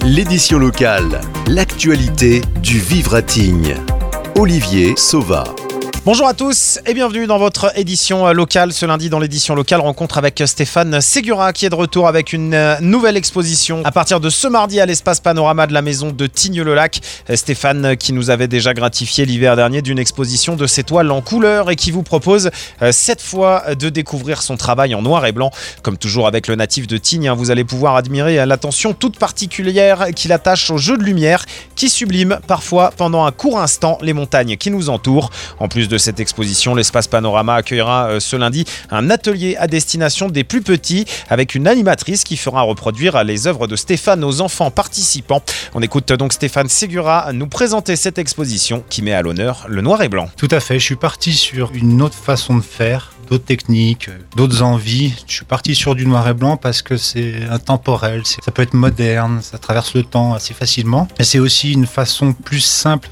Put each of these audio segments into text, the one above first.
L'édition locale, l'actualité du vivre à Tignes. Olivier Sauva. Bonjour à tous et bienvenue dans votre édition locale. Ce lundi dans l'édition locale, rencontre avec Stéphane Ségura qui est de retour avec une nouvelle exposition à partir de ce mardi à l'espace Panorama de la maison de Tignes-le-Lac. Stéphane qui nous avait déjà gratifié l'hiver dernier d'une exposition de ses toiles en couleur et qui vous propose cette fois de découvrir son travail en noir et blanc. Comme toujours avec le natif de Tignes, vous allez pouvoir admirer l'attention toute particulière qu'il attache au jeu de lumière qui sublime parfois pendant un court instant les montagnes qui nous entourent. En plus de cette exposition, l'espace Panorama accueillera ce lundi un atelier à destination des plus petits avec une animatrice qui fera reproduire les œuvres de Stéphane aux enfants participants. On écoute donc Stéphane Ségura nous présenter cette exposition qui met à l'honneur le noir et blanc. Tout à fait, je suis parti sur une autre façon de faire, d'autres techniques, d'autres envies. Je suis parti sur du noir et blanc parce que c'est intemporel, ça peut être moderne, ça traverse le temps assez facilement. Mais c'est aussi une façon plus simple,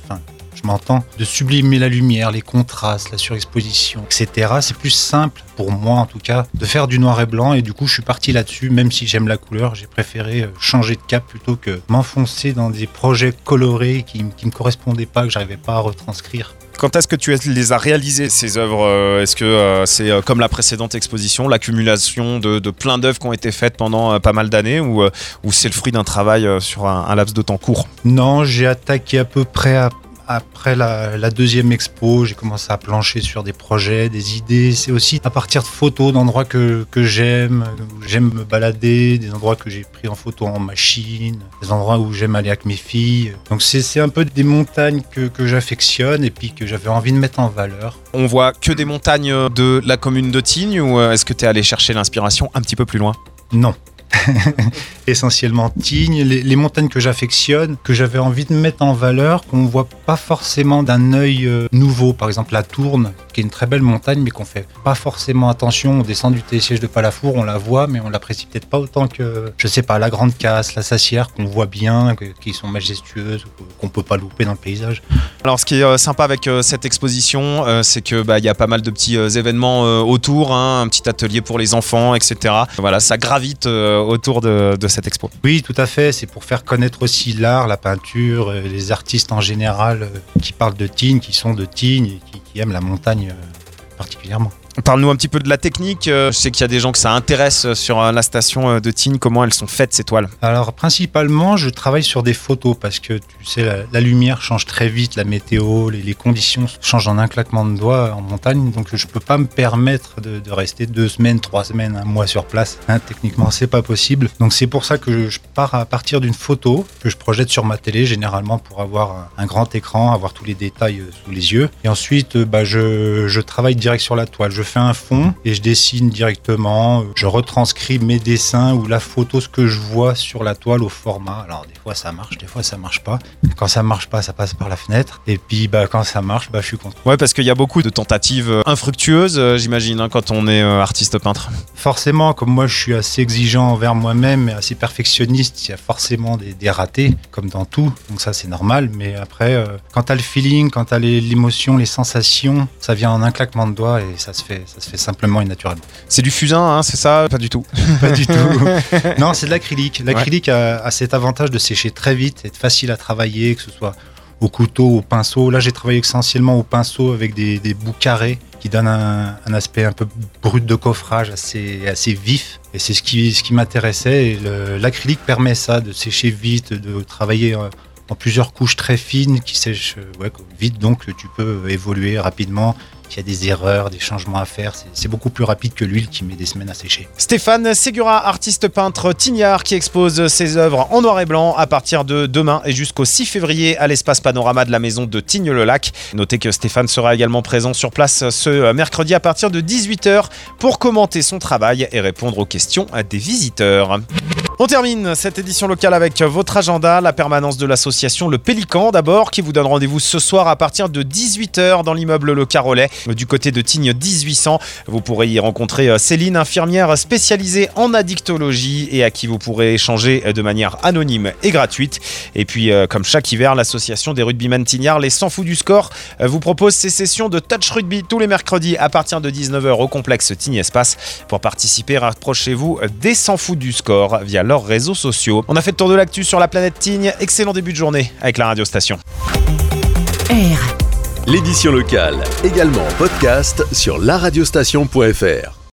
de sublimer la lumière, les contrastes, la surexposition, etc. C'est plus simple, pour moi en tout cas, de faire du noir et blanc et du coup je suis parti là-dessus. Même si j'aime la couleur, j'ai préféré changer de cap plutôt que m'enfoncer dans des projets colorés qui me correspondaient pas, que j'arrivais pas à retranscrire. Quand est-ce que tu les as réalisées, ces œuvres ? Est-ce que c'est comme la précédente exposition, l'accumulation de plein d'œuvres qui ont été faites pendant pas mal d'années ou c'est le fruit d'un travail sur un laps de temps court ? Non, j'ai attaqué à peu près après la deuxième expo, j'ai commencé à plancher sur des projets, des idées. C'est aussi à partir de photos d'endroits que j'aime, où j'aime me balader, des endroits que j'ai pris en photo en machine, des endroits où j'aime aller avec mes filles. Donc c'est un peu des montagnes que j'affectionne et puis que j'avais envie de mettre en valeur. On voit que des montagnes de la commune de Tignes ou est-ce que tu es allé chercher l'inspiration un petit peu plus loin ? Non. Essentiellement Tignes, les montagnes que j'affectionne, que j'avais envie de mettre en valeur, qu'on ne voit pas forcément d'un œil nouveau. Par exemple la Tourne, qui est une très belle montagne, mais qu'on fait pas forcément attention. On descend du télésiège de Palafour, on la voit, mais on l'apprécie peut-être pas autant que, je sais pas, la Grande Casse, la Sassière, qu'on voit bien, qui sont majestueuses, qu'on peut pas louper dans le paysage. Alors ce qui est sympa avec cette exposition, c'est que y a pas mal de petits événements autour, un petit atelier pour les enfants, etc. Voilà, ça gravite autour de cette expo. Oui, tout à fait. C'est pour faire connaître aussi l'art, la peinture, les artistes en général qui parlent de Tignes, qui sont de Tignes et qui aiment la montagne particulièrement. Parle-nous un petit peu de la technique. Je sais qu'il y a des gens que ça intéresse sur la station de Tignes. Comment elles sont faites, ces toiles ? Alors, principalement, je travaille sur des photos parce que, tu sais, la lumière change très vite, la météo, les conditions changent en un claquement de doigts en montagne. Donc, je peux pas me permettre de rester 2 semaines, 3 semaines, 1 mois sur place. Techniquement, c'est pas possible. Donc, c'est pour ça que je pars à partir d'une photo que je projette sur ma télé, généralement pour avoir un grand écran, avoir tous les détails sous les yeux. Et ensuite, je travaille direct sur la toile. Je fais un fond et je dessine directement, je retranscris mes dessins ou la photo, ce que je vois sur la toile au format. Alors des fois ça marche, des fois ça marche pas. Quand ça marche pas, ça passe par la fenêtre et puis quand ça marche, je suis content. Ouais, parce qu'il y a beaucoup de tentatives infructueuses, j'imagine, quand on est artiste peintre. Forcément, comme moi je suis assez exigeant envers moi-même et assez perfectionniste, il y a forcément des ratés, comme dans tout, donc ça c'est normal, mais après quand t'as le feeling, quand t'as l'émotion, les sensations, ça vient en un claquement de doigts et ça se fait simplement et naturellement. C'est du fusain, c'est ça ? Pas du tout. Pas du tout. Non, c'est de l'acrylique. L'acrylique a cet avantage de sécher très vite, être facile à travailler, que ce soit au couteau, au pinceau. Là, j'ai travaillé essentiellement au pinceau avec des bouts carrés qui donnent un aspect un peu brut de coffrage, assez vif. Et c'est ce qui m'intéressait. Et l'acrylique permet ça, de sécher vite, de travailler en plusieurs couches très fines qui sèchent vite, donc tu peux évoluer rapidement. S'il y a des erreurs, des changements à faire, c'est beaucoup plus rapide que l'huile qui met des semaines à sécher. Stéphane Ségura, artiste peintre tignard qui expose ses œuvres en noir et blanc à partir de demain et jusqu'au 6 février à l'espace Panorama de la maison de Tignes-le-Lac. Notez que Stéphane sera également présent sur place ce mercredi à partir de 18h pour commenter son travail et répondre aux questions des visiteurs. On termine cette édition locale avec votre agenda, la permanence de l'association Le Pélican d'abord, qui vous donne rendez-vous ce soir à partir de 18h dans l'immeuble Le Carolais, du côté de Tignes 1800. Vous pourrez y rencontrer Céline, infirmière spécialisée en addictologie et à qui vous pourrez échanger de manière anonyme et gratuite. Et puis, comme chaque hiver, l'association des rugbymen tignards, les 100 fous du score, vous propose ces sessions de touch rugby tous les mercredis à partir de 19h au complexe Tignes Espace. Pour participer, rapprochez-vous des 100 fous du score via leurs réseaux sociaux. On a fait le tour de l'actu sur la planète Tignes. Excellent début de journée avec la radiostation. L'édition locale, également en podcast sur laradiostation.fr.